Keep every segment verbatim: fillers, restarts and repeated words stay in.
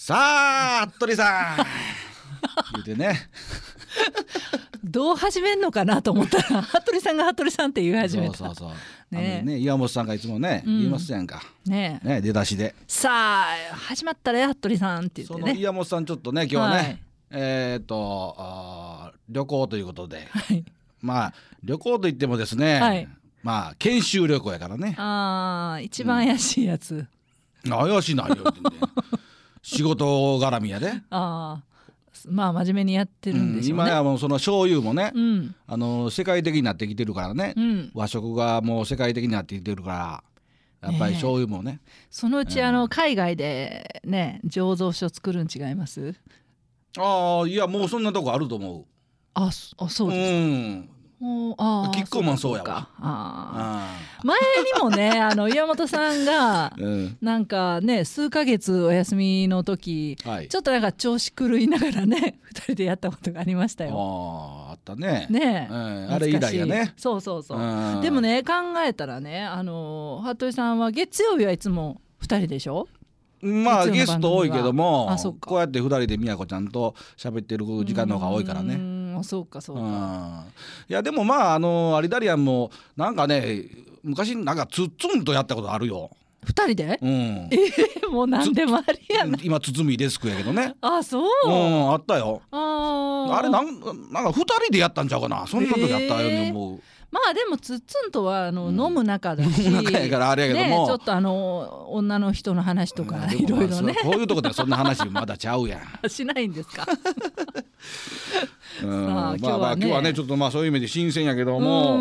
さあ服部さん言うてねどう始めんのかなと思ったら服部さんが服部さんって言い始めた。 そうそうそうねあのね岩本さんがいつもね、うん、言いますやんかねね出だしでさあ始まったらや服部さんって言ってね。 その岩本さんちょっとね今日はね、はい、えっ、ー、とあ旅行ということで、はい、まあ旅行といってもですね、はい、まあ研修旅行やからね。 あー一番怪しいやつ、 うん、怪しいなよ仕事絡みやで。 あまあ真面目にやってるんでしょうね、 うん、今やもうその醤油もね、 うん、 あの世界的になってきてるからね、うん、和食がもう世界的になってきてるからやっぱり醤油もね、ねそのうちあの海外でね醸造所作るん違います？ ああいやもうそんなとこあると思う。 ああそうですか、うんあキッコーマンそうやわ。 あ前にもねあの岩本さんがなんかね数ヶ月お休みの時、はい、ちょっとなんか調子狂いながらねふたりでやったことがありましたよ。 ああったね。 ね、 うん、あれ以来やね。 そうそうそう。でもね考えたらねあの服部さんは月曜日はいつもふたりでしょ。 まあゲスト多いけどもこうやってふたりで宮子ちゃんと喋ってる時間の方が多いからね。 うんそうかそうか、うん、 いやでもまああのアリダリアンもなんかね昔なんかツッツンとやったことあるよふたりで、 うん、 えー、もう何でもありやな。 今堤デスクやけどね。 あそう、 うん、あったよ。 ああれなんなんかふたりでやったんちゃうかなそんな時やったように思う。 まあでもツッツンとはあの、うん、飲む仲だし飲む仲やからあれやけども、 ね、ちょっとあの女の人の話とかいろいろねこういうとこでそんな話まだちゃうやんしないんですかうん、まあまあ今日はねちょっとまあそういう意味で新鮮やけども、うん、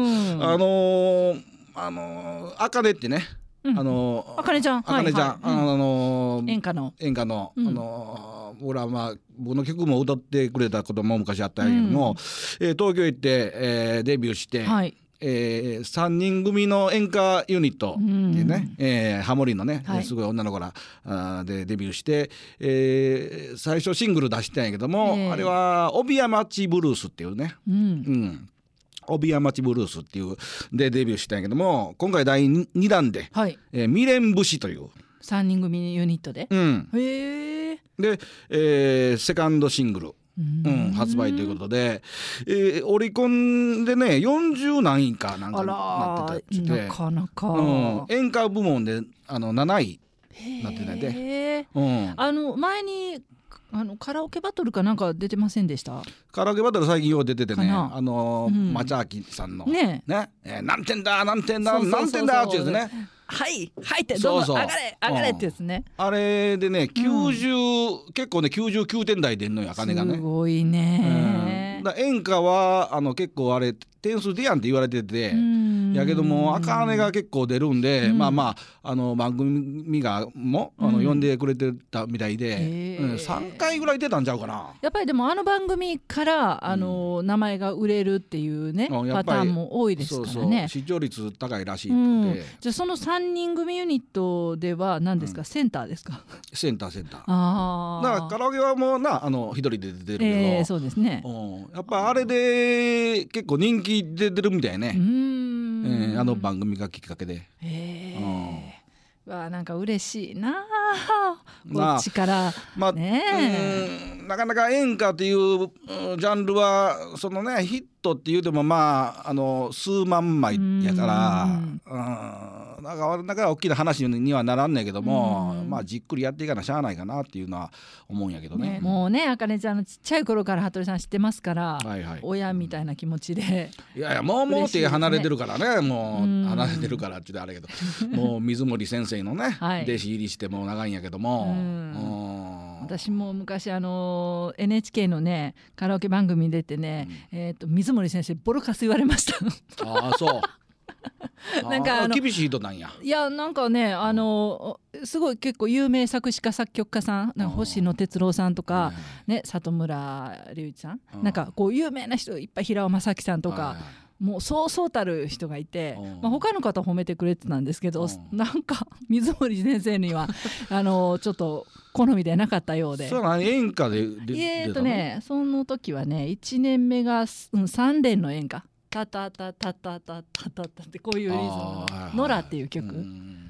あのー、あのー、あかねってね、 うん、 あのー、あかねちゃんあかねちゃん、はいはい、あのー、 演歌の演歌の、うん、あのー、俺はまあ僕の曲も歌ってくれたことも昔あったんやけども、うんえー、東京行って、えー、デビューして、はいえー、さんにん組の演歌ユニットでね、うんえー、ハモリのね、はい、すごい女の子らあでデビューして、えー、最初シングル出したんやけども、えー、あれは帯屋町ブルースっていうね、うんうん帯屋町ブルースっていうでデビューしたんやけども今回だいにだんで、はいえー、未練節というさんにん組ユニットで、うん、へで、えー、セカンドシングルうん、発売ということで、えー、オリコンでねよんじゅう何位かなんかなってたりしてなかなか、 うん、演歌部門であのなないなってたんで、うん、 あの前にあのカラオケバトルかなんか出てませんでした？ カラオケバトル最近よう出ててねあの、うん、町明さんのねね、えー、何点だ何点だ何点だってやつねはいはいってどうぞ上がれ上がれってですね、 うん、あれでねきゅうじゅう、うん、結構ねきゅうじゅうきゅうてん台出んのよあかねがねすごいね、 うん、だ演歌はあの結構あれ点数出やんって言われててやけどもあかねが結構出るんで、うん、まあまああの番組がもあの、うん、呼んでくれてたみたいで、うん、さんかいぐらい出たんちゃうかな。 やっぱりでもあの番組からあの、うん、名前が売れるっていうねパターンも多いですからね。そうそう視聴率高いらしいって、うん、 じゃあそのさんにん組ユニットでは何ですか、うん、センターですか？ センターセンターあだからカラオケはもうなあの一人で出てるけど、 えー、そうですね、 うん、やっぱあれで結構人気出てるみたいね。うんえー、あの番組がきっかけで、 へー、うん、わなんか嬉しいなこっちから、 まあね、うんなかなか演歌っていうジャンルはそのねヒットっていうでもまああの数万枚やからうんなんかなか大きな話にはならんねんけどもまあじっくりやっていかなしゃあないかなっていうのは思うんやけどね。 ねもうねあかねちゃんのちっちゃい頃から服部さん知ってますから、はいはい、親みたいな気持ちでいやいやもうもう手離れてるからねもう離れてるからって言うとあれやけどもう水森先生のね、はい、弟子入りしてもう長いんやけどもうん私も昔あの エヌエイチケー のねカラオケ番組に出てね、うんえー、と水森先生ボロカス言われましたああそうなんかあの厳しい人なんや。 いやなんかねあのすごい結構有名作詞家作曲家さんなんか星野哲郎さんとか、ね、里村隆一さんなんかこう有名な人いっぱい平尾正樹さんとかもうそうそうたる人がいて、まあ、他の方褒めてくれてたんですけどなんか水森先生にはあのちょっと好みでなかったようで。 そうな演歌で出えーとねその時はねいちねんめが、うん、さん連の演歌タタタタタタタタタってこういうリズムの「ノラ」っていう曲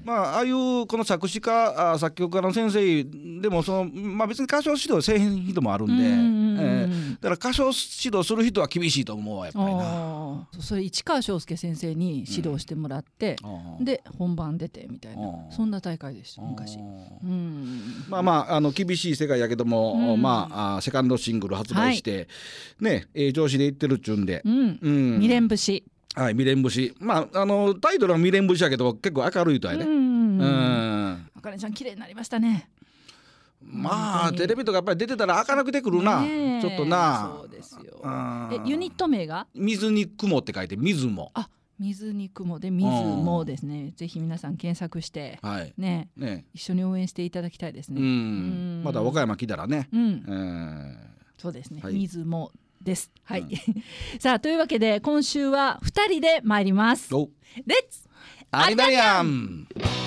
まあああいうこの作詞家作曲家の先生でもその、まあ、別に歌唱指導せえへん人もあるんで、うんえー、だから歌唱指導する人は厳しいと思うわやっぱりな。 それ市川翔介先生に指導してもらって、うん、で本番出てみたいなそんな大会でした昔、うん、 まあまああの厳しい世界やけども、うん、まあセカンドシングル発売して、はい、ねええ調子でいってるっちゅうんで、 うんうん、未練節はい、未練節、まああのタイトルは未練節やけど結構明るいとやね。うん、うん、 あかねちゃん綺麗になりましたね。 まあテレビとかやっぱり出てたら明るくてくるな、ね、ちょっとな。 そうですよ。えユニット名が水に雲って書いて水も。 あ水に雲で水もですね。ぜひ皆さん検索して、はい、ね, ね一緒に応援していただきたいですね。うんうんまた和歌山来たらね。うんえー、 そうですね、はい、水もです。はい、うん、さあというわけで今週はふたりで参ります。レッツアリダリアン。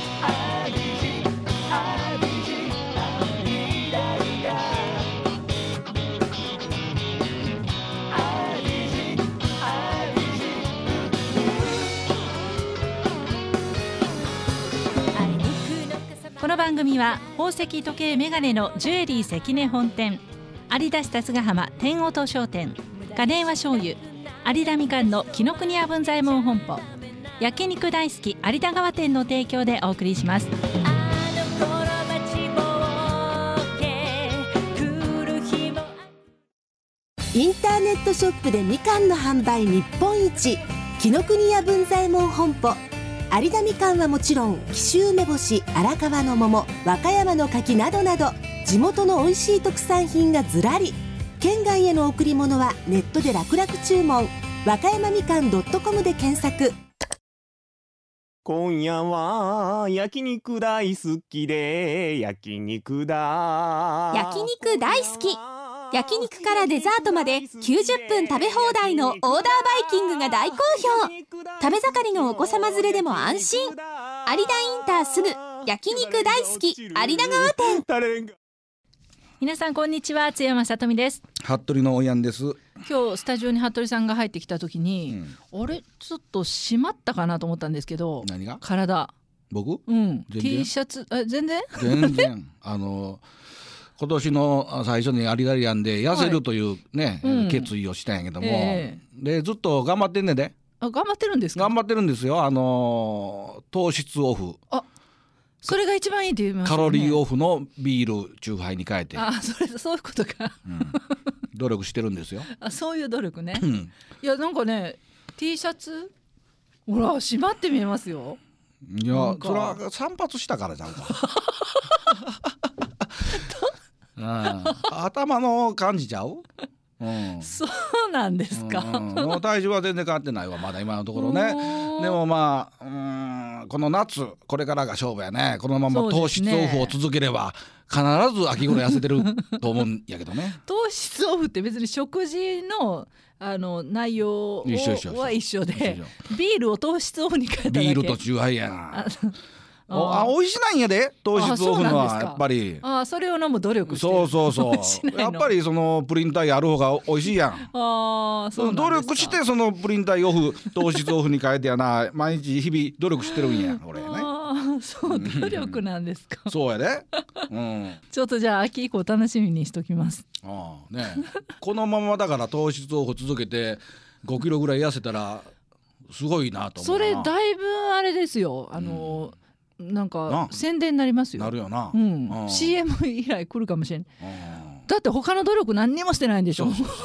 この番組は宝石時計メガネのジュエリー関根本店、有田市辰ヶ浜天音商店、金山醤油、有田みかんの紀ノ国屋文左衛門本舗、焼肉大好き有田川店の提供でお送りします。 インターネットショップでみかんの販売日本一、紀ノ国屋文左衛門本舗。有田みかんはもちろん紀州梅干し、荒川の桃、和歌山の柿などなど地元の美味しい特産品がずらり。県外への贈り物はネットで楽々注文、和歌山みかん .com で検索。 今夜は焼肉大好きで焼肉だ。 焼肉大好き。焼肉からデザートまできゅうじゅっぷん食べ放題のオーダーバイキングが大好評。食べ盛りのお子様連れでも安心。有田インターすぐ焼肉大好き有田川店。 皆さんこんにちは、津山さとみです。 服部のおやんです。 今日スタジオに服部さんが入ってきた時に、うん、あれちょっと締まったかなと思ったんですけど。 何が？ 体。 僕？ うん。T シャツあ全然？ 全然あの今年の最初に有田リアンで痩せるというね、はいうん、決意をしたんやけども、えー、でずっと頑張ってんねんで。 あ頑張ってるんですか？ 頑張ってるんですよ。あの糖質オフ。 あそれが一番いいって言いますよね。 カロリーオフのビールチューハイに変えて。 あそれそういうことか、 うん、努力してるんですよ。 あそういう努力ね、うん、いやなんかね T シャツほら締まって見えますよ。 いやそれは散髪したからじゃんかうん、頭の感じちゃう、 うん、そうなんですか、 うんうん、体重は全然変わってないわまだ今のところね。でもまあうーんこの夏これからが勝負やね。このまま糖質オフを続ければ、ね、必ず秋頃痩せてると思うんやけどね糖質オフって別に食事のあの内容は一緒でビールを糖質オフに変えただけ。 ビールとチューハイやなああ美味しないんやで糖質オフのはやっぱり。 ああそれを飲む努力してる。 そうそうそうやっぱりそのプリン体ある方が美味しいやん。 あそうなんですか。 努力してそのプリン体オフ糖質オフに変えてやな毎日日々努力してるんや俺ね。 あそう努力なんですかそうやで、うん、 ちょっとじゃあ秋以降楽しみにしときます。 ああ、ね、このままだから糖質オフ続けてごキロぐらい痩せたらすごいなと思うな。 それだいぶあれですよあの、うんなんか宣伝になりますよ。 なるよな、 うんうん、シーエム 以来来るかもしれない。だって他の努力何にもしてないんでしょ。そうそう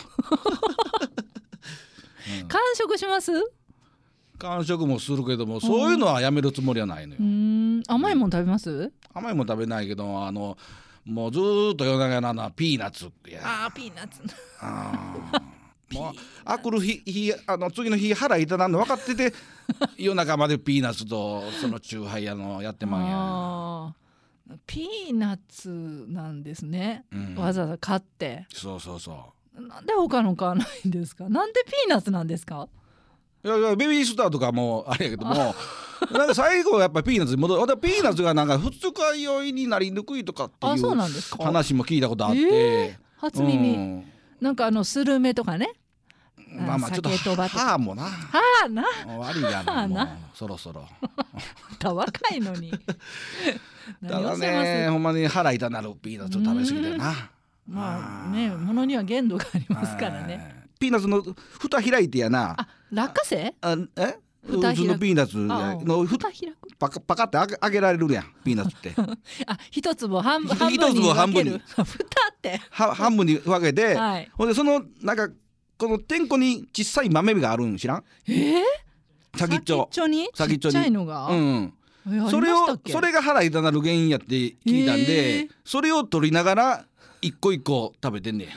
そう完食します？ 完食もするけどもそういうのはやめるつもりはないのよ。うーん甘いもん食べます？ 甘いもん食べないけどあのもうずっと夜中なのはピーナッツや。 あーピーナッツあもうあくる日日あの次の日腹痛なんの分かってて夜中までピーナッツとそのチューハイやのやってまんや。 あピーナッツなんですね、うん、わざわざ買って。 そうそうそう。 なんで他の買わないんですか？なんでピーナッツなんですか？ いやいやベビースターとかもあれやけどもなんか最後やっぱりピーナッツに戻る。ピーナッツがなんか二日酔いになりにくいとかっていう話も聞いたことあって、 えー、初耳、うん、なんかあのスルメとかねまあまあちょっと歯もな歯な悪いやな、もうそろそろ若いのにただね、ほんまに腹痛なるピーナッツを食べ過ぎてな。 まあね、ものには限度がありますからね。 ピーナッツの蓋開いてやな。 あ、落花生？ あ、え？普通のピーナッツの蓋開く。パカパカって開け開けられるやん、ピーナッツって。 あ、一粒を半分一粒を半分に。 蓋って半分に分けて、ほんでそのなんかこの天子に小さい豆があるん知らん？ えー？ 先っちょ。 先っちょに？ 先っちょに。 ちっちゃいのが？ うん。それをそれが腹痛なる原因やって聞いたんで、それを取りながら一個一個食べてんねん。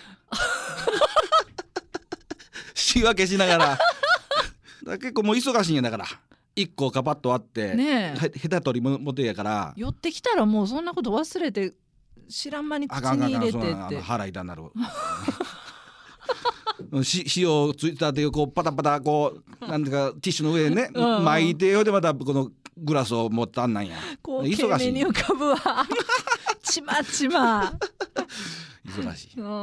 仕分けしながら。だ結構もう忙しいんやだから一個カパッと割ってねえヘタ取りももてやから寄ってきたらもうそんなこと忘れて知らん間に口に入れてって腹痛なるし塩ついたてをこうパタパタこうなんていうかティッシュの上でね、うんうん、巻いてよでまたこのグラスを持ったんなんやこう忙しい目に浮かぶわちまちま忙しい、 うん、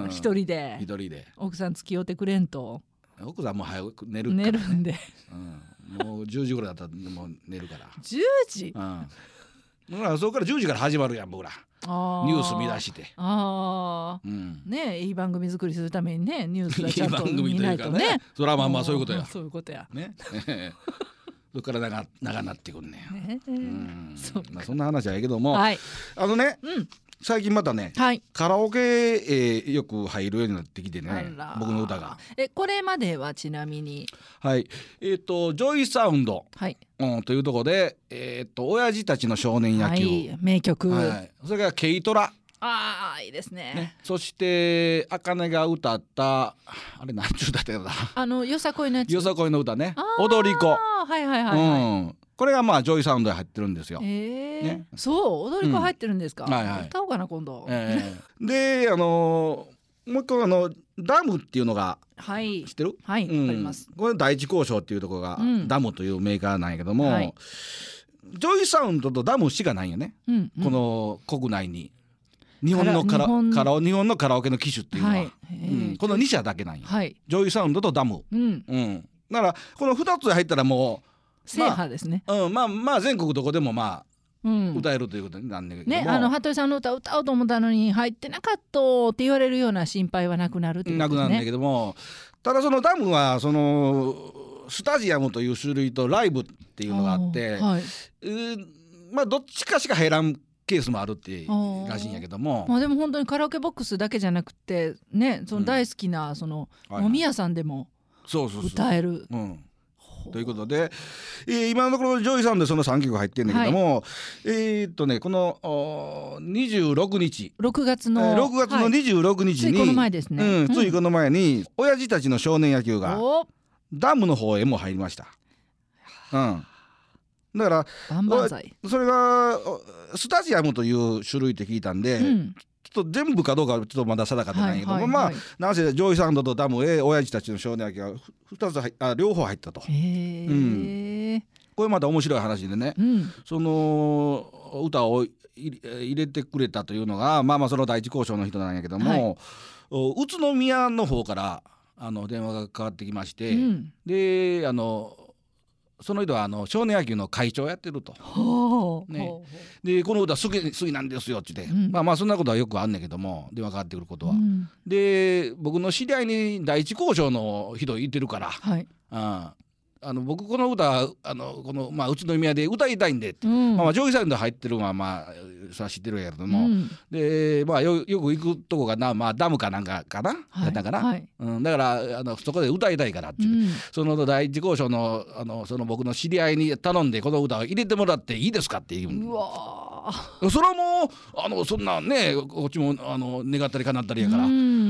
一人で一人で奥さん付き合ってくれんと奥さんも早く寝るから、ね、 寝るんで、 うん、もうじゅうじぐらいだったらもう寝るからじゅうじ、 うん、だからそこからじゅうじから始まるやん僕らニュース見出してあ、うん、ねいい番組作りするためにねニュースはちゃんと見ないとねいいねそれはまあまあそういうことやそういうことやねそこから長長なってくんねん、ね、うんそ, まあ、そんな話はやけども、 はい、 あのね、 うん最近またね、はい、カラオケ、えー、よく入るようになってきてね僕の歌がえこれまではちなみにはいえっ、ー、とジョイサウンド、 はいうん、というところでえっ、ー、と親父たちの少年野球、はい、 名曲、 はい、それからケイトラあーいいです ね, ねそして茜が歌ったあれ何ちゅう歌ってたかなあのよさこいのやつよさこいの歌ね踊り子はいはいはい、はいうんこれがまあジョイサウンドに入ってるんですよ。 えーね、そう踊り子入ってるんですか。 うんはいはい、 歌おうかな今度。 えー、であのー、もう一個あのダムっていうのが、 はい、 知ってる？ はい、うん、わかります。 これ第一交渉っていうところが、うん、ダムというメーカーなんやけども、はい、ジョイサウンドとダムしかないよね。うんうん、この国内に日本のカラ日本カラ日本のカラオケの機種っていうのは、はいうん、このに社だけなんや。はい、ジョイサウンドとダム。うんうん、だからこのふたつ入ったらもう制覇ですね、 まあ、うん、まあまあ全国どこでもまあ、うん、歌えるということになんだけども、 ね、あの服部さんの歌を歌おうと思ったのに入ってなかったって言われるような心配はなくなるということですね。 なくなるんだけどもただそのダムはそのスタジアムという種類とライブっていうのがあって、はい、まあどっちかしか入らんケースもあるってらしいんやけども、 まあ、でも本当にカラオケボックスだけじゃなくてねその大好きなその飲み屋さんでも歌える。 ということで、えー、今のところジョイサウンドでそのさんきょく入ってるんだけども、はい、えー、っとねこのにじゅうろくにちろくがつの、 えー、ろくがつのにじゅうろくにちに、 はい、ついこの前ですね、 うん、ついこの前に、うん、親父たちの少年野球がダムの方へも入りました。うんだからバンバン剤それがスタジアムという種類って聞いたんで、うんちょっと全部かどうかはちょっとまだ定かでないけども、はいはいはい、まあなんせジョイサウンドとダムへ親父たちの少年野球がふたつ入あ両方入ったと。へー、うん、これまた面白い話でね、うん、その歌を入れてくれたというのがまあまあその第一交渉の人なんやけども、はい、宇都宮の方からあの電話がかかってきまして、うん、であのその人はあの少年野球の会長をやってると、ね、でこの歌好き好きなんですよって言って、うん、まあまあそんなことはよくあんねんけども電話かかってくることは、うん、で僕の知り合いに第一交渉の人いてるから、はい、ああの僕この歌あのこの、まあ、宇都宮で歌いたいんでって、うんまあ、まあジョイサウンド入ってるのはまあそれは知ってるんやけども、うん、でまあ よ, よく行くとこがな、まあ、ダムかなんかかな、はい、だから、はいうん、だからあのそこで歌いたいからって、うん、その第一交渉 の, あのその僕の知り合いに頼んでこの歌を入れてもらっていいですかって言う。うわそれはもうあのそんなねこっちもあの願ったり叶ったりやから、うん、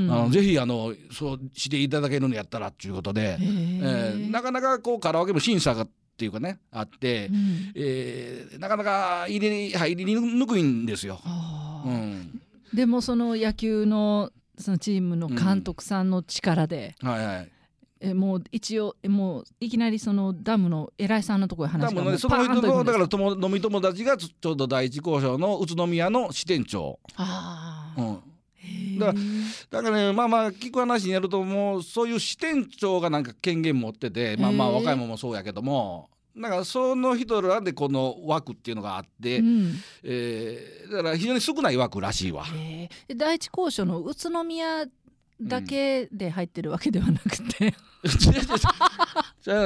あのぜひあのそうしていただけるのやったらっていうことで、えー、なかなかこうカラオケも審査がっていうかねあって、うんえー、なかなか入り入りにくいんですよ、うん、 でもその野球 の, そのチームの監督さんの力で、うんはいはい、えもう一応もういきなりそのダムの偉いさんのところへ話がもうその人のだから友飲み友達がちょうど第一交渉の宇都宮の支店長あ、うん、へだからだからねまあまあ聞く話にやるともうそういう支店長がなんか権限持っててまあまあ若いもんもそうやけどもだからその人らでこの枠っていうのがあって、うんえー、だから非常に少ない枠らしいわ。 えー、第一高所の宇都宮だけで入ってるわけではなくて、うん、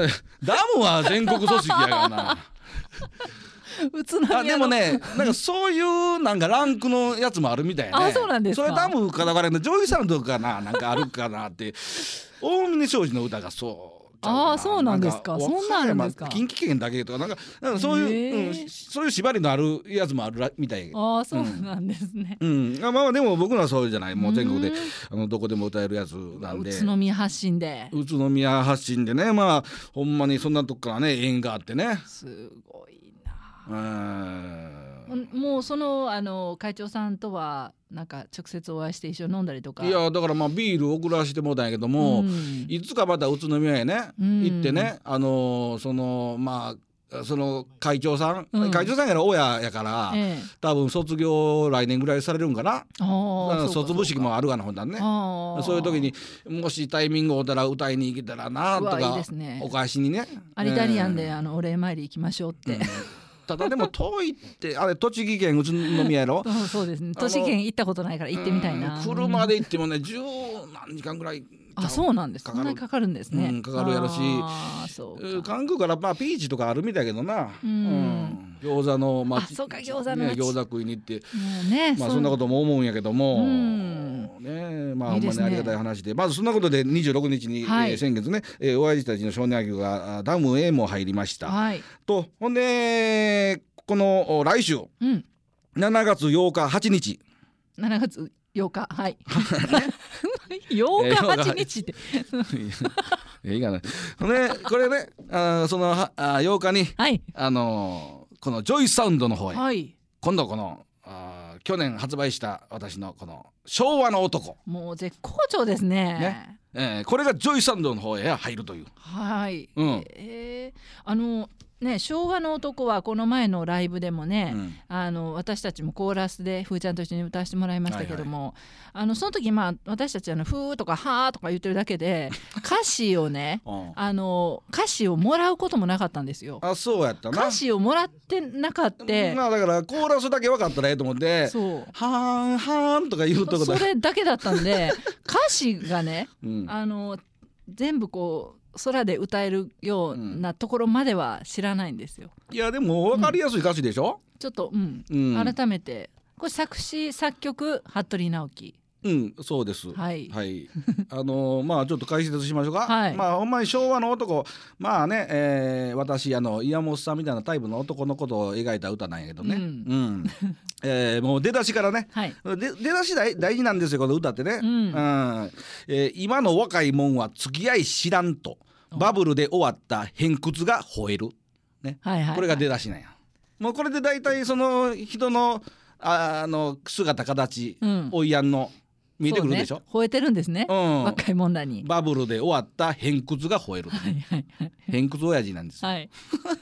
ダムは全国組織やからな宇都宮のあでもねなんかそういうなんかランクのやつもあるみたいね。 あそうなんですか。 それダムかだからねジョイサウンドかななんかあるかなって大峰庄司の歌がそうああそうなんですか。そんなんあるんですか。 近畿圏だけとかなんかなんかそういう、うん、そういう縛りのあるやつもあるらみたい。 ああそうなんですね。 うん、うん、まあでも僕のはそうじゃないもう全国であのどこでも歌えるやつなんで。 宇都宮発信で。 宇都宮発信でねまあほんまにそんなとこからね縁があってね。 すごいな。うんもうそのあの会長さんとはなんか直接お会いして一緒に飲んだりとか。 いやだからまあビール送らせてもらったんやけども、うん、いつかまた宇都宮へね、うん、行ってねあのそのまあその会長さん、うん、会長さんやら親やから、ええ、多分卒業来年ぐらいされるんかな。あ卒業式もあるがなほんだね。そういう時にもしタイミングをたら歌いに行けたらなとかいいです、ね、お返しにねアリタリアンで、えー、あのお礼参り行きましょうって、うんただでも遠いってあれ栃木県宇都宮やろそうですね栃木県行ったことないから行ってみたいな。 車で行ってもね十何時間ぐらいあそうなんですか。そんなにかかるんですね、 うん、かかるやろしそう関空からまあピーチとかあるみたいけどな、うんうん、餃子の街あそうか餃子の街、 ね、餃子食いに行って、ね、まあそんなことも思うんやけども、うんね、まあほんまにありがたい話でまずそんなことでにじゅうろくにちに、はいえー、先月ね、えー、親父たちの少年野球がダムへも入りました、はい、とほんでこの来週、うん、しちがつようかはちにちしちがつようかはいようかはちにちっていいかな、ね、これねあそのあようかに、はい、あのこのジョイサウンドの方へ、はい、今度このあ去年発売した私のこの昭和の男もう絶好調ですね。 ねえー、これがジョイサウンドの方へ入るというはい、うんえー、あのね、昭和の男はこの前のライブでもね、うん、あの私たちもコーラスでふーちゃんと一緒に歌わせてもらいましたけども、はいはい、あのその時、まあ、私たちあのふーとかはーとか言ってるだけで歌詞をねあの歌詞をもらうこともなかったんですよ。 あそうやったな。 歌詞をもらってなかった、 まあ、だからコーラスだけ分かったらええと思ってそうはーんはーんとか言うとこだそれだけだったんで歌詞がね、うん、あの全部こう空で歌えるようなところまでは知らないんですよ。 いやでも分かりやすい歌詞でしょ、 うん、ちょっと、うんうん、改めてこれ作詞作曲服部直樹。 うんそうですはい、はい、あのー、まあちょっと解説しましょうか、はい、まあほんまに昭和の男まあね、えー、私あの岩本さんみたいなタイプの男のことを描いた歌なんやけどね、うんうんえー、もう出だしからね、はい、で出だし 大, 大事なんですよこの歌ってね、うんうんえー、今の若いもんは付き合い知らんとバブルで終わった偏屈が吠える、ねはいはいはい、これが出だしなんや。もうこれで大体その人のあの姿形、うん、おいやんの見えてくるでしょ、ね、 吠えてるんですね、うん、若いもんらにバブルで終わった偏屈が吠える、はいはいはい、偏屈親父なんですよ、はい、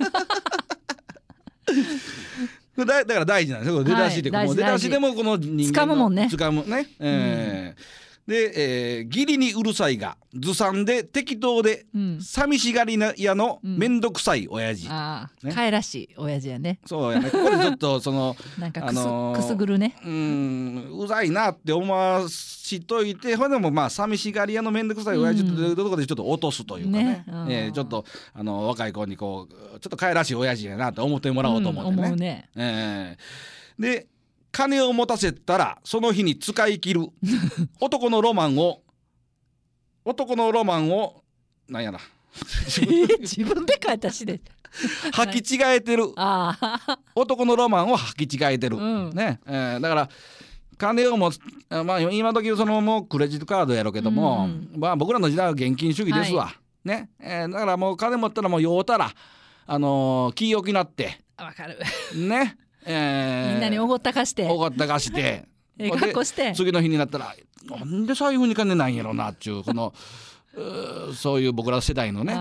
だ, だから大事なんですよ出だしで、はい、もう出だしでもこの人間の掴むもんね掴むね、えーうんで、えー、義理にうるさいがずさんで適当で、うん、寂しがり屋のめんどくさい親父、うんあね、かえらしい親父やね。 そうやねここでちょっとそのなんかく す,、あのー、くすぐるねうんうざいなって思わしといてほんでもまあ寂しがり屋のめんどくさい親父というところでちょっと落とすというかね、ねうんえー、ちょっとあの若い子にこうちょっとかえらしい親父やなと思ってもらおうと思ってね、うん、思うね、えー、で金を持たせたらその日に使い切る男のロマンを男のロマンをなんやな自分で書いたしで履き違えてる男のロマンを履き違えてる、うんねえー、だから金を持つ、まあ、今時そのもうクレジットカードやろうけども、うんまあ、僕らの時代は現金主義ですわ、はいねえー、だからもう金持ったらもう酔うたら、あのー、気を気なってわかるねえー、 みんなにおごったかしておごったかしてえ格好して次の日になったらなんで財布に金ないんやろなっちゅうこのうそういう僕ら世代のね、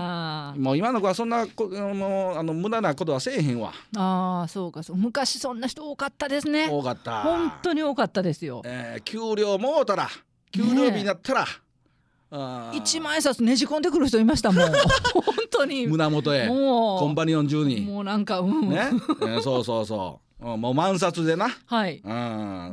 あもう今の子はそんなこもうあの無駄なことはせえへんわ。 ああそうかそう昔そんな人多かったですね。 多かった。 本当に多かったですよ。 えー、給料もうたら給料日になったら、ね、 あ一万円札ねじ込んでくる人いましたもん本当に胸元へもうコンパニオン中にもうなんかうんね、えー、そうそうそうもう万札でな、 はい、 うん、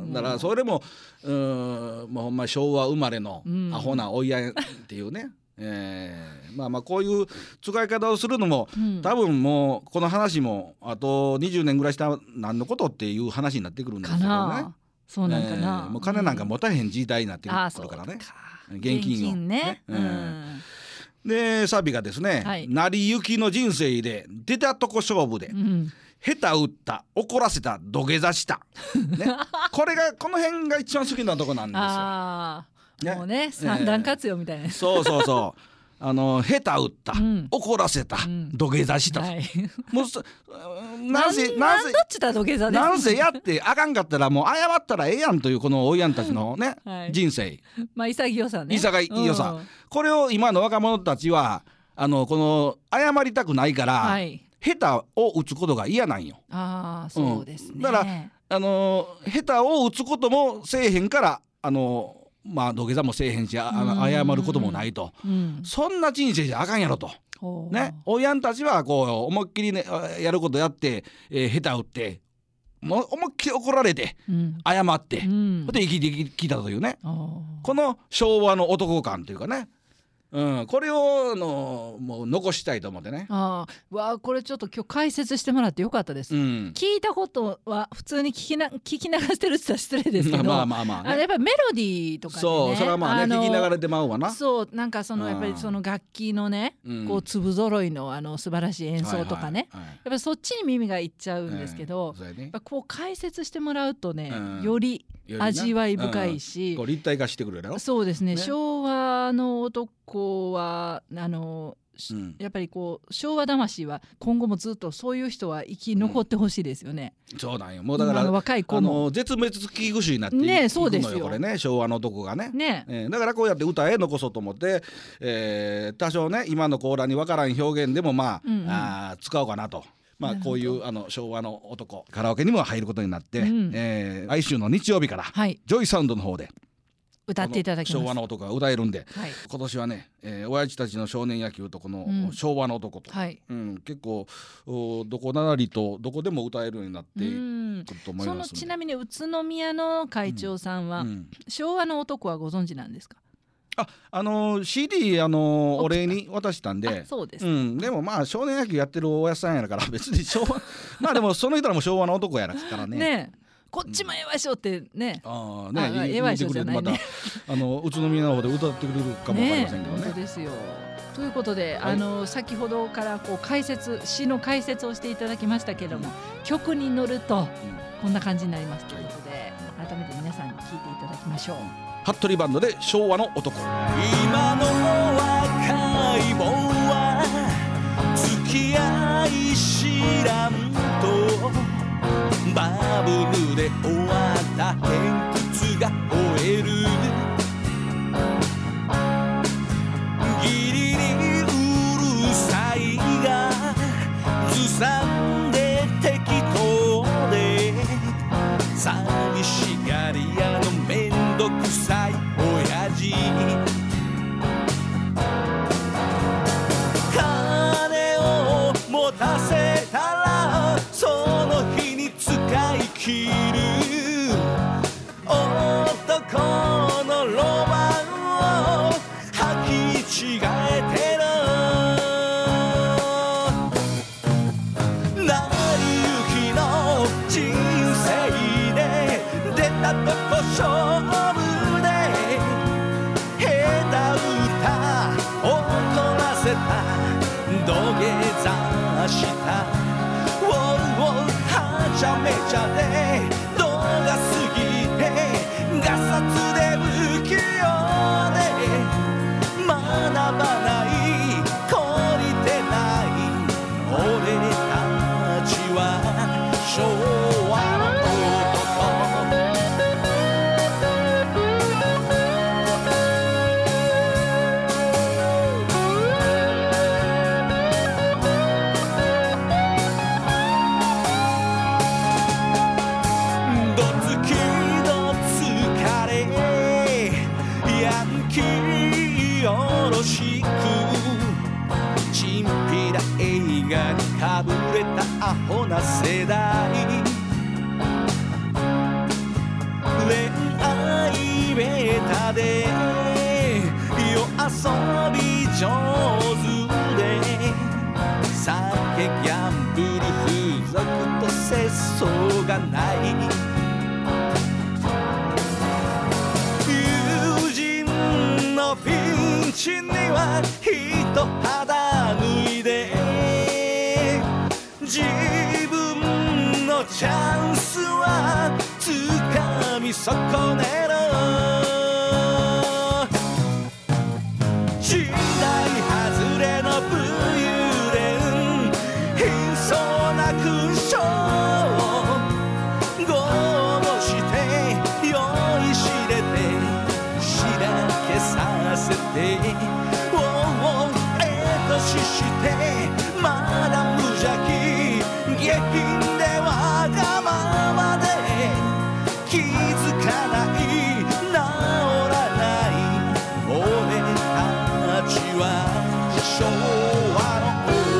だからそれもうーんもうほんま昭和生まれのアホなおいやっていうね、えー、まあまあこういう使い方をするのも、うん、多分もうこの話もあとにじゅうねんぐらいしたら何のことっていう話になってくるんですけどね。 そうなんかな、 えー、もう金なんか持たへん時代になってくるからね、うん、現金を現金ね、 えーうんでサビがですね、はい、成り行きの人生で出たとこ勝負で、うん、下手打った怒らせた土下座した、ね、これがこの辺が一番好きなとこなんですよ。 あ、ね、もうね三段活用みたいな、 えー、そうそうそうあの下手打った、うん、怒らせた、うん、土下座した、はい、もうなぜなぜどっちだ土下座です、 なんせやってあかんかったらもう謝ったらええやんというこのおいやんたちのね、はい、人生、 まあ潔さね潔さ、うん、これを今の若者たちはあのこの謝りたくないから、はい、下手を打つことが嫌なんよ。 あそうですね、 うん、だからあの下手を打つこともせえへんからあのまあ土下座もせえへんしあの謝ることもないと、うん、そんな人生じゃあかんやろと、ね、おやんたちはこう思いっきり、ね、やることやって、えー、下手打ってもう思いっきり怒られて、うん、謝って、うん、で生きてきたというね、この昭和の男感というかね、うん、これをのもう残したいと思ってね。 あわこれちょっと今日解説してもらってよかったです、うん、聞いたことは普通に聞きな聞き流してるって言ったら失礼ですけどまあまあまあ、ね、 あれやっぱりメロディーとかでねそうそれはまあね聞き流れてまうわな。 そうなんかそのやっぱりその楽器のね、うん、こう粒揃いのあの素晴らしい演奏とかね、はいはいはい、やっぱりそっちに耳がいっちゃうんですけど、えーね、やっぱこう解説してもらうとね、うん、より味わい深いし、 うん、こう立体化してくるやろ。 そうですね、ね昭和の男はあの、うん、やっぱりこう昭和魂は今後もずっとそういう人は生き残ってほしいですよね、 うん、そうなんよ。もうだから若い子もあの絶滅危惧種になっていくのよ、ね、そうですよこれね昭和の男がね、ね、えー、だからこうやって歌へ残そうと思って、えー、多少ね今のコーラに分からん表現でもまあ、うんうん、あ使おうかなと。まあ、こういうあの昭和の男カラオケにも入ることになって、うん、えー、来週の日曜日から、はい、ジョイサウンドの方で歌っていただきます。 昭和の男が歌えるんで、はい、今年はね、えー、親父たちの少年野球とこの昭和の男と、うんはいうん、結構どこななりとどこでも歌えるようになってくると思います。 そのちなみに宇都宮の会長さんは、うんうん、昭和の男はご存知なんですか？ あ、あのー、シーディー、あのー、お礼に渡したんで、 そうです、 うん、でもまあ少年野球やってるおやさんやから別に昭和まあでもその人らも昭和の男やからねねえこっちもえわいしょってね、 うん、あねえわいしょじゃないね、またあの宇都宮の方で歌ってくれるかもわかりませんけどね。 本当ですよ。ということで、はい、あの先ほどからこう解説詩の解説をしていただきましたけども、うん、曲に乗るとこんな感じになりますということで、改めて皆さんに聞いていただきましょう。 服部バンドで昭和の男。 今の若いもんは付き合い知らんとバブルで終わった偏屈が終えるギリギリうるさいがずさんで適当で寂しがり屋のめんどくさい親父金を持たせたらその日に使い切る男のロマンを履き違えてる成り行きの人生で出たとこ勝負で下手歌怒らせた土下座したウォーウォーはちゃめちゃで度が過ぎてガサツで不器用で学ばない懲りてない俺たちは昭和のきよろしくチンピラ映画にかぶれたアホな世代恋愛ベタで夜遊び上手で酒ギャンブル風俗と節操がない友人のピンチには一肌脱いで自分のチャンスは掴み損ねろ時代外れの武勇伝貧相な勲章を豪語して酔いしれてしらけさせておおえとししてまだ無邪気下品でわがままで気づかない治らない俺たちは昭和の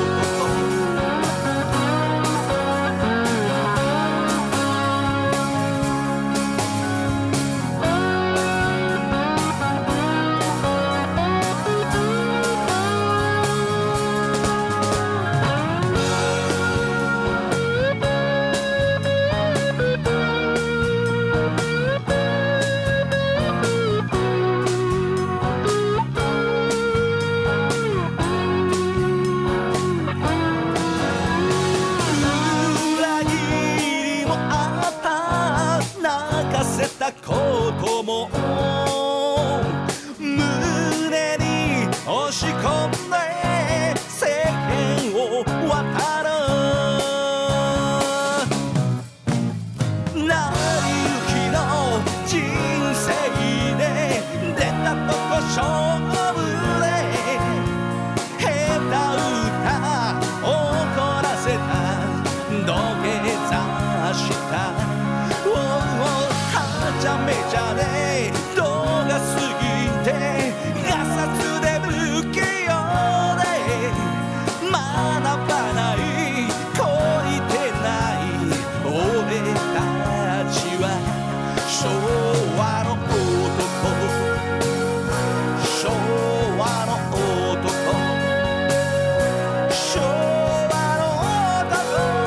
ことも胸に押し込んで世間を渡る成り行きの人生で出たとこ勝負で下手歌怒らせた土下座しためちゃめちゃで度が過ぎてガサツで不器用で学ばないこいてない俺たちは昭和の男昭和の男昭和の男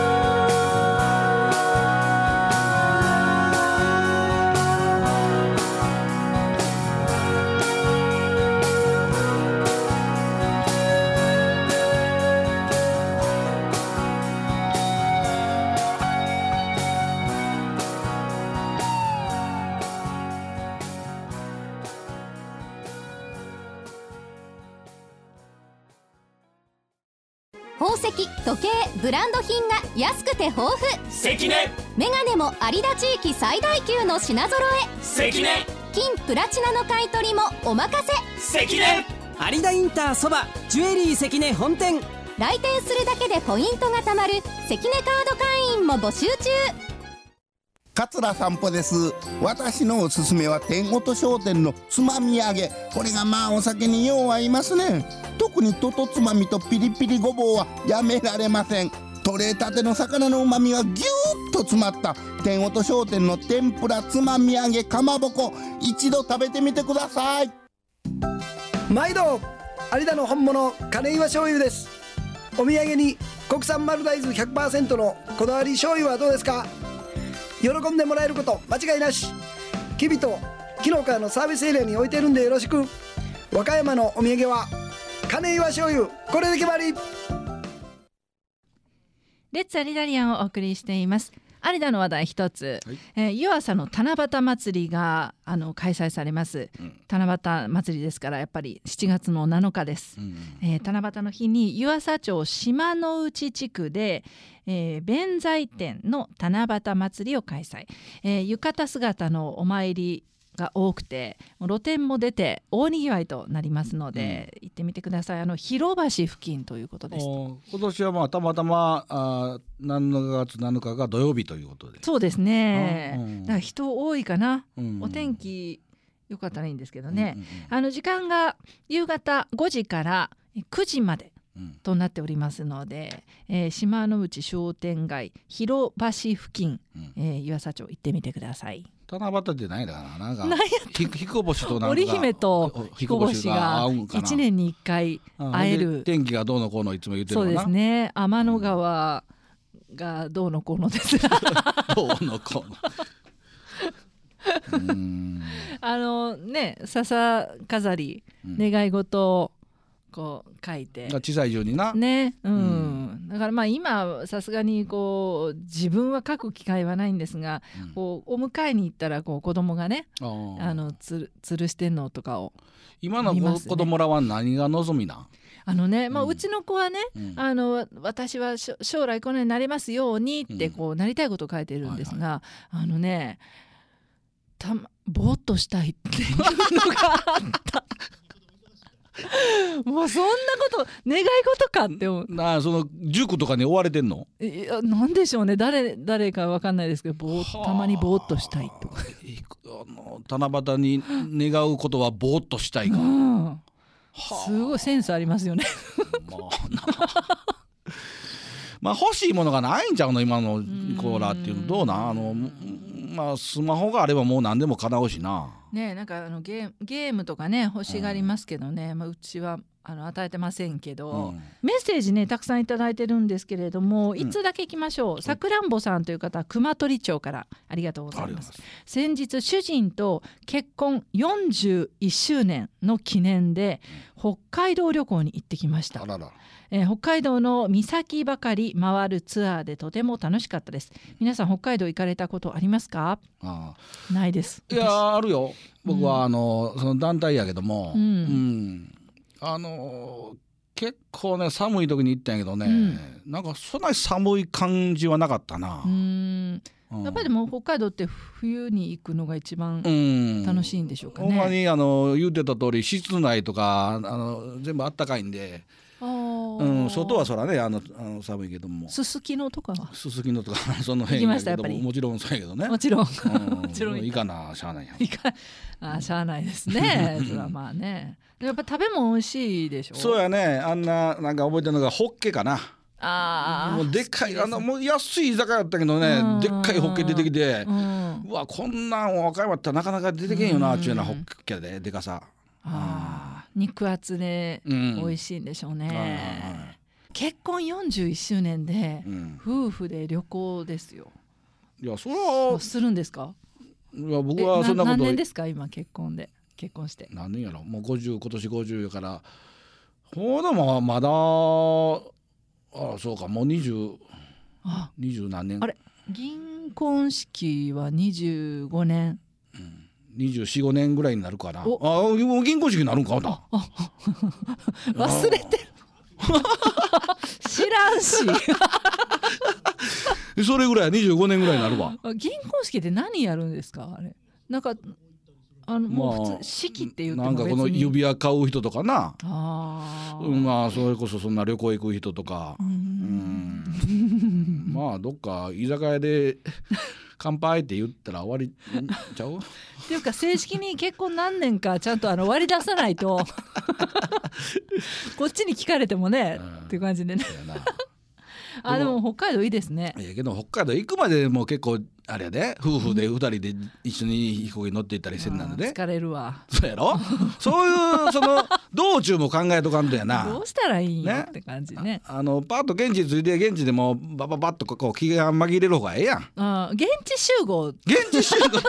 宝石、時計、ブランド品が安くて豊富関根メガネも有田地域最大級の品揃え関根金プラチナの買い取りもお任せ関根有田インターそばジュエリー関根本店来店するだけでポイントが貯まる関根カード会員も募集中桂散歩です。私のおすすめは天音商店のつまみ揚げ。これがまあお酒によう合いますね。特にととつまみとピリピリごぼうはやめられません。取れたての魚のうまみがぎゅーっと詰まった天音商店の天ぷらつまみ揚げかまぼこ、一度食べてみてください。 毎度有田の本物金岩醤油です。お土産に国産丸大豆 ひゃくパーセント のこだわり醤油はどうですか。喜んでもらえること間違いなし。きびと昨日からのサービスエリアに置いてるんでよろしく。和歌山のお土産は金岩醤油、これで決まり。 レッツアリダリアンをお送りしています。有田の話題一つ、はい、えー、湯浅の七夕祭りがあの開催されます、うん、七夕祭りですからやっぱりしちがつのなのかです、うん、えー、七夕の日に湯浅町島の内地区で、えー、弁財天の七夕祭りを開催、えー、浴衣姿のお参りが多くて露店も出て大にぎわいとなりますので、うん、行ってみてください。あの広場市付近ということです。 今年はまあたまたまあしちがつなのかが土曜日ということで。 そうですね、うん、だから人多いかな、うん、お天気よかったらいいんですけどね、うんうんうん、あの時間が夕方ごじからくじまでとなっておりますので、えー、島の内商店街広橋付近、うんえー、湯浅町行ってみてください。 七夕って何だかな、なんか彦星となんか織姫と彦星がいちねんにいっかい会える。 天気がどうのこうのいつも言ってるかな。 そうですね、天の川がどうのこうのですどうのこうのうーんあのね、笹飾り、うん、願い事をこう書いて小さい順になね、うんうん、だからまあ今さすがにこう自分は書く機会はないんですが、うん、こうお迎えに行ったらこう子供がねあのつる吊るしてんのとかを今の子供らは何が望みなあのね、まあ、うちの子はね、うん、あの私は将来このようになりますようにってこうなりたいことを書いてるんですが、うんはいはい、あのねたぼーっとしたいっていうのがあったもうそんなこと願い事かって思うなあ。その塾とかに追われてんの？ いやなんでしょうね、誰誰か分かんないですけどぼたまにぼーっとしたいとかあの七夕に願うことはぼーっとしたいか、うん、 すごいセンスありますよねまあまあ欲しいものがないんちゃうの今のコーラっていうのどうなんあのまあスマホがあればもう何でも叶うしなね。なんかあのゲーム、ゲームとかね欲しがりますけどね、うんまあ、うちはあの与えてませんけど、うん、メッセージねたくさんいただいてるんですけれども、いつだけいきましょう。さくらんぼさんという方は熊取町からありがとうございます。先日主人と結婚よんじゅういっしゅうねんの記念で北海道旅行に行ってきました。 あららえー、北海道の岬ばかり回るツアーでとても楽しかったです。皆さん北海道行かれたことありますか？ ああないです。 いやあるよ。僕はあの、うん、その団体やけども、うんうん、あの結構ね寒い時に行ったんやけどね、うん、なんかそんなに寒い感じはなかったな。 うんやっぱりでも北海道って冬に行くのが一番楽しいんでしょうかね。 ほんまにあの言ってた通り室内とかあの全部あったかいんで、あ、うん、外はそらねあのあの寒いけどもすすきのとかはすすきのとかその辺やけどももちろんそうやけどねもちろん、 うん、もちろんいいかなしゃあないやいかあしゃあないですねそれはまあねやっぱ食べ物美味しいでしょ。 そうやね。あんななんか覚えてるのがホッケかな。 あもうでっかいあのもう安い居酒屋やったけどね、でっかいホッケ出てきて、うん、うわこんなん和歌山ってなかなか出てけんよなっていうようなホッケででかさ。 あ肉厚で美味しいんでしょうね、うん、結婚よんじゅういっしゅうねんで、うん、夫婦で旅行ですよ。 いやそれはするんですか？ いや僕はそんなこと。 何年ですか今結婚で結婚して何年やろもうごじゅう今年ごじゅうやからほうでもまだああそうかもうにじゅうあにじゅう何年あれ銀婚式はにじゅうごねん、 うん、にじゅうよん、ごねんぐらいになるかな。ああ銀婚式になるんかな忘れてる知らんしそれぐらいにじゅうごねんぐらいになるわ。 銀婚式って何やるんですかあれ。なんかあのもう普通式って言っても別になんかこの指輪買う人とかなあ、 うん、まあそれこそそんな旅行行く人とかうんうんまあどっか居酒屋で乾杯って言ったら終わりちゃうっていうか正式に結婚何年かちゃんとあの割り出さないとこっちに聞かれてもね、うん、っていう感じでねあでも北海道いいですね。 いやけど北海道行くまでも結構あれやで夫婦でふたりで一緒に飛行機乗って行ったりしてんなんで、ね、 疲れるわ。 そうやろそういうその道中も考えとかんとやなどうしたらいいんよって感じね。 ねあのパッと現地着いて現地でもバババッとこう気が紛れる方がええやん。 あ現地集合現地集合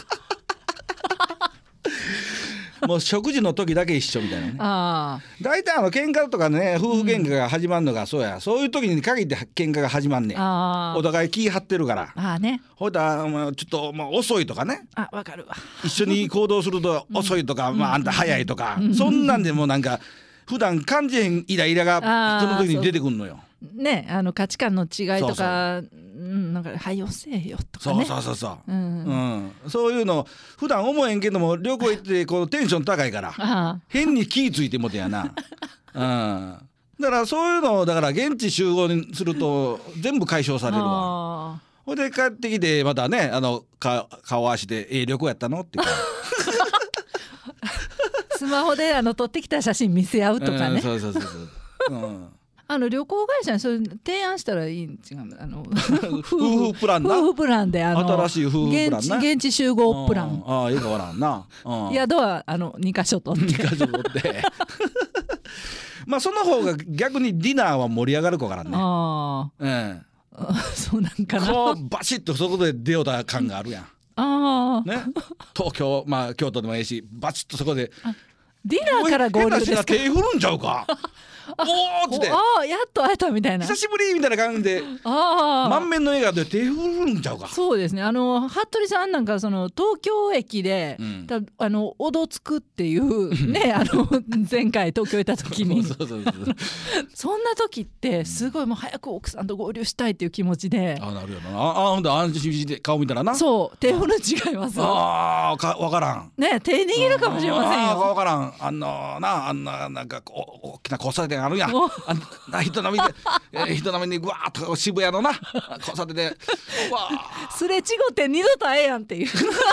もう食事の時だけ一緒みたいなね。 あ大体あの喧嘩とかね夫婦喧嘩が始まるのがそうや、うん、そういう時に限って喧嘩が始まんねん。 あお互い気張ってるからあ、ね、 ほいだちょっとまあ遅いとかねあわかるわ一緒に行動すると遅いとか、うんまあ、あんた早いとか、うん、そんなんでもなんか普段感じへんイライラがその時に出てくるのよ。 ねあの価値観の違いとかそうそう、うん、なんか「はよせえよ」とかねそうそうそうそう、 うんうん、そういうの普段思えんけども旅行行ってこうテンション高いから変に気ぃついてもてやな、うん、だからそういうのをだから現地集合にすると全部解消されるわ。ほいで帰ってきてまたねあのか顔合わせて「ええ旅行やったの?」ってスマホであの撮ってきた写真見せ合うとかね、 うん、そうそうそうそう、うん、 あの旅行会社にそれ提案したらいいん違う、あの夫婦プランな、 夫婦プランであの新しい夫婦プランな、 現地、現地集合プラン、 ああいいかわらんな、うん、 宿はあのにかしょ取ってにかしょ取ってまあその方が逆にディナーは盛り上がる子からね、あ、うん、 そうなんかな、 こうバシッとそこで出ようた感があるやん、あ、ね、東京、まあ京都でもいいし、バチッとそこでディナーから合流ですか、 手振るんちゃうかおーって、 あ、やっと会えたみたいな、 久しぶりみたいな感じで、あ、満面の笑顔で手振るんちゃうか。 そうですね、あの服部さんなんかその東京駅で、うん、たあのおどつくっていうねあの前回東京行った時にそうそうそうそうそんな時ってすごいもう早く奥さんと合流したいっていう気持ちで、 あ、なるよな、ああ、ほんで安心して顔見たらな、 そう手振る違います、 ああ、か分からんね、 手握るかもしれませんよ、 あ分からん、あのな、あんななんかお大きな交差点あるやん、あ人並みで、えー、人並みにぐわーっと渋谷のな交差点でわすれ違って二度と会えやんっていう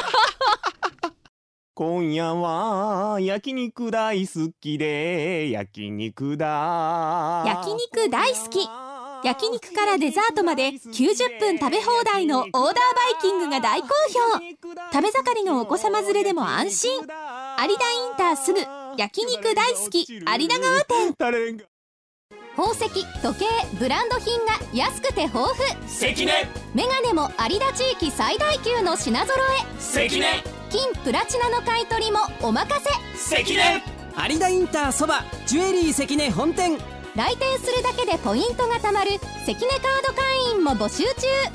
今夜は焼肉大好きで焼肉だ、 焼肉大好き、焼肉からデザートまできゅうじゅっぷん食べ放題のオーダーバイキングが大好評。食べ盛りのお子様連れでも安心。有田インターすぐ焼肉大好き有田川店。宝石、時計、ブランド品が安くて豊富。 関根メガネも有田地域最大級の品揃え。 関根金プラチナの買い取りもお任せ。 関根有田インターそばジュエリー関根本店。 来店するだけでポイントがたまる関根カード会員も募集中。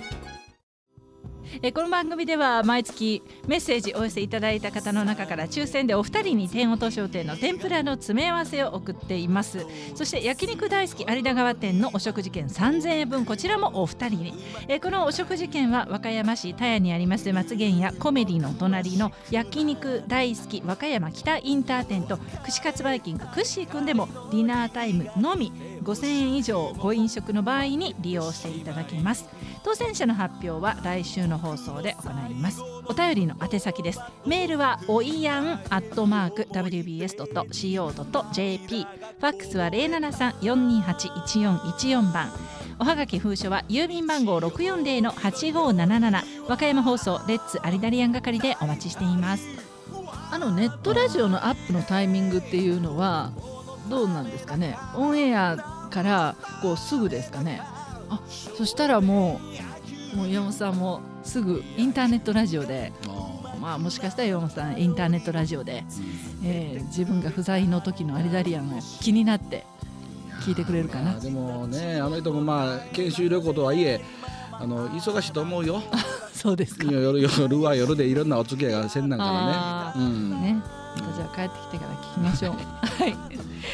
えこの番組では毎月メッセージお寄せいただいた方の中から抽選でお二人に天音商店の天ぷらの詰め合わせを送っています。そして焼肉大好き有田川店のお食事券さんぜんえん分、こちらもお二人に。えこのお食事券は和歌山市田谷にあります松源屋コメディの隣の焼肉大好き和歌山北インター店と串カツバイキングクッシーくんでもディナータイムのみごせんえん以上ご飲食の場合に利用していただけます。当選者の発表は来週の放送で行います。お便りの宛先です。メールはおいやんアットマーク ダブリュービーエスドットシーオードットジェーピー、 ファックスは ゼロななさん よんにはち いちよんいちよん 番、おはがき封書は郵便番号 ろくよんゼロ はちごーなななな、和歌山放送レッツアリダリアン係でお待ちしています。あのネットラジオのアップのタイミングっていうのはどうなんですかね。オンエアからこうすぐですかね。あ、そしたらもうもう岩本さんもすぐインターネットラジオで、まあもしかしたら岩本さんインターネットラジオで、えー、自分が不在の時のアリダリアンを気になって聞いてくれるかな。 でもね、あの人もまあ研修旅行とはいえあの忙しいと思うよ。 そうですか。 夜夜は夜でいろんなお付き合いがせんなんからね。うん、 ね。じゃあ帰ってきてから聞きましょう。はい。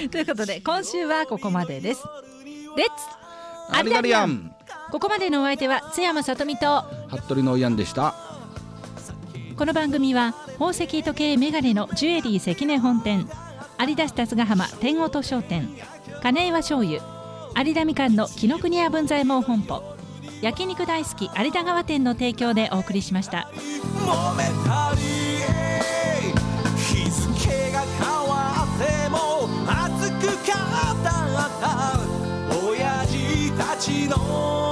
ということで今週はここまでです。レッツアリダリアン。 ここまでのお相手は津山さとみと服部のイアンでした。 この番組は宝石時計メガネのジュエリー関根本店、有田市春ヶ浜天音商店、金岩醤油、有田みかんの紀ノ国屋文左衛門本舗、焼肉大好き有田川店の提供でお送りしました。 揉めたり日付が変わっても熱く語った親父たちの